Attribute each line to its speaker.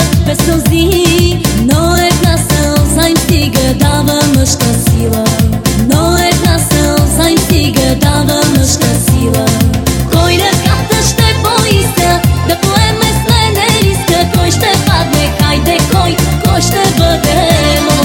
Speaker 1: без сълзи, но една сълза им стига, дава мъжка сила. Но една сълза им стига, дава мъжка сила. Кой ръката ще поиска да поеме с мене риска? Кой ще падне, хайде кой ще бъде?